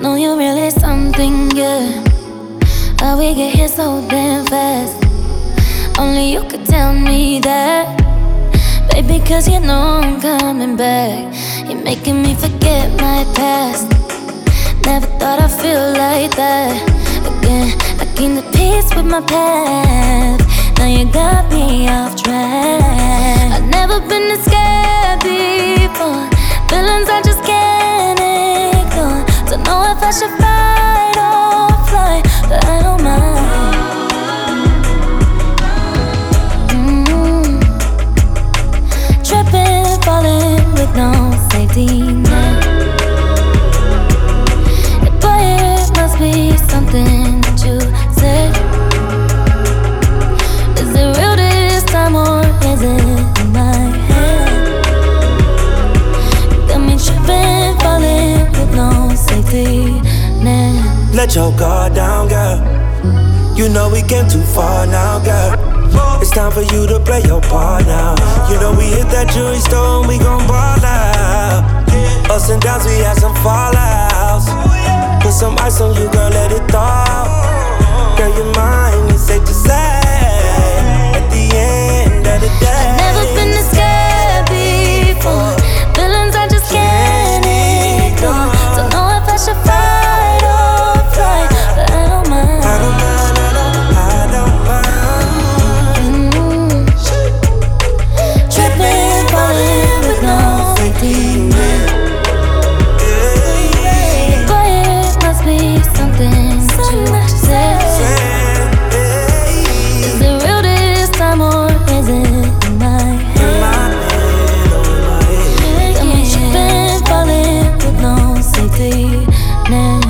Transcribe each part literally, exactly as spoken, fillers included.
know you're really something, yeah. How we get here so damn fast? Only you could tell me that, baby, cause you know I'm coming back. You're making me forget my past. Never thought I'd feel like that again. I came to peace with my path. Now you got me off track. I've never been this scared before. Feelings I just can't ignore. Don't know if I should fight or fly, but I don't mind. mm-hmm. Tripping, falling with no safety net. Boy, it must be something that you said. Is it real this time or is it in my head? Got me tripping, falling with no safety net. Let your guard down, girl. You know we came too far now, girl. It's time for you to play your part now. You know we hit that jewelry store and we gon' ball out. Ups and downs, we had some fallouts. Put some ice on you, girl, let it thaw. Girl, you're mine, it's safe to say. At the end of the day, I've never been this scared before. Feelings I just can't ignore. Don't know if I should fight or fly, but I don't mind. I don't mind, I don't, I don't mind. mm-hmm. Tripping, falling with no safety net. Boy, it must be something that you said. Is it real this time or is it in my head? Got me tripping, falling with no safety net.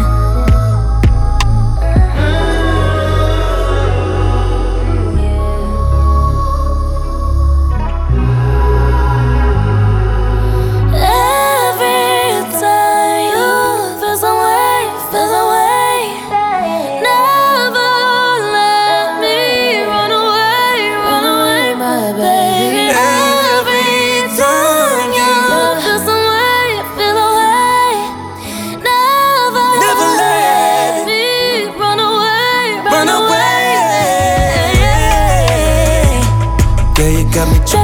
Every time you feel some way, feel some way, never let me run away, run away, my baby. Every time you feel some way, feel a way, never, Never let let me run away, run away. Yeah, you got me